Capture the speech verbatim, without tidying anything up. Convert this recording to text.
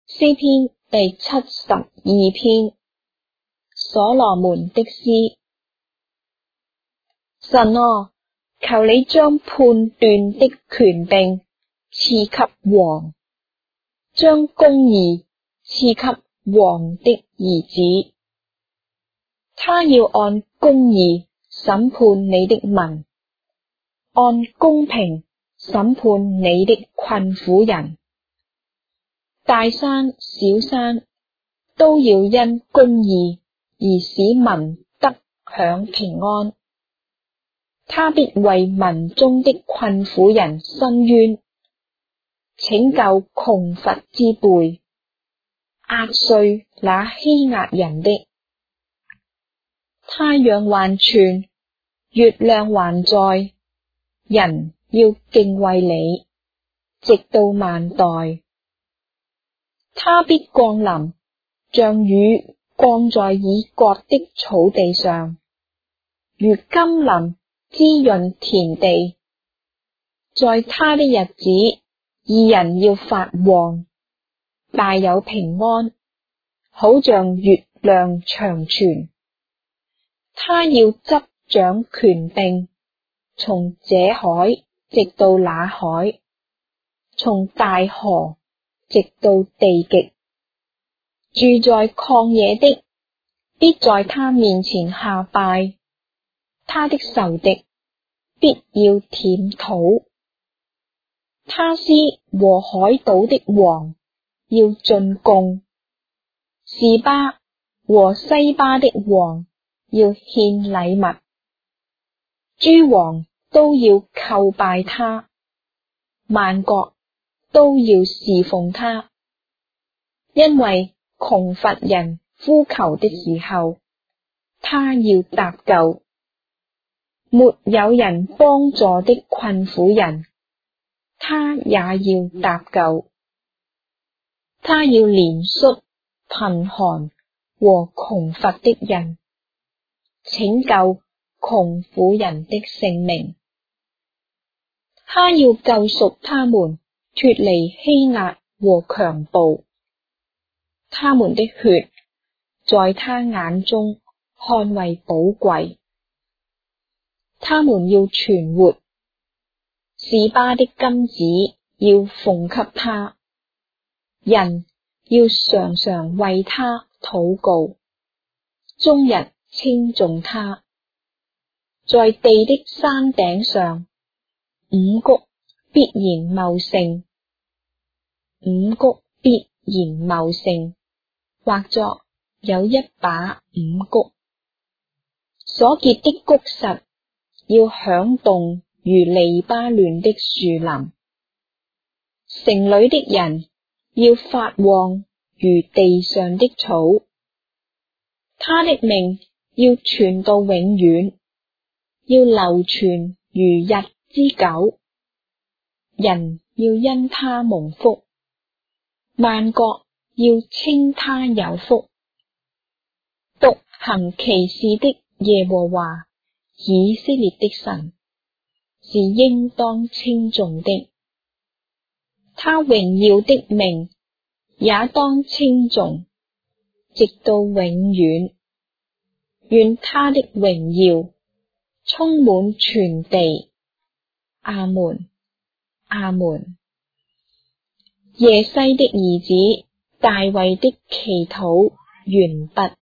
詩篇第七十二篇，所羅門的詩。神啊，求你將判斷的權柄賜給王，將公義賜給王的兒子。他要按公義審判你的民，按公平審判你的困苦人。大山小山都要因公義而使民得享平安。他必為民中的困苦人伸冤，拯救窮乏之輩，壓碎那欺壓人的。太陽還存，月亮還在，人要敬畏你，直到萬代。他必降臨，像雨降在已割的草地上，如甘霖滋潤田地。在他的日子，義人要發旺，大有平安，好像月亮長存。他要執掌權柄，從這海直到那海，從大河直到地極。住在曠野的，必在他面前下拜，他的仇敵必要舔土。他施和海島的王要進貢，示巴和西巴的王要獻禮物，諸王都要叩拜他，萬國都要侍奉他。因為窮乏人呼求的時候，他要搭救；沒有人幫助的困苦人，他也要搭救。他要憐恤貧寒和窮乏的人，拯救窮苦人的性命。他要救贖他們脫離欺壓和強暴，他們的血在他眼中看為寶貴。他們要存活，示巴的金子要奉給他，人要常常為他禱告，終日稱頌他。在地的山頂上，五穀必然茂盛，五穀必然茂盛，或作有一把五穀。所結的穀實要響動如利巴嫩的樹林，城裏的人要發旺如地上的草。他的名要傳到永遠，要流傳如日之久。人要因他蒙福，萬國要稱他有福。獨行奇事的耶和華，以色列的神，是應當稱頌的。他榮耀的名也當稱頌，直到永遠。願他的榮耀充滿全地。阿門，阿門。耶西的兒子大衛的祈禱完畢。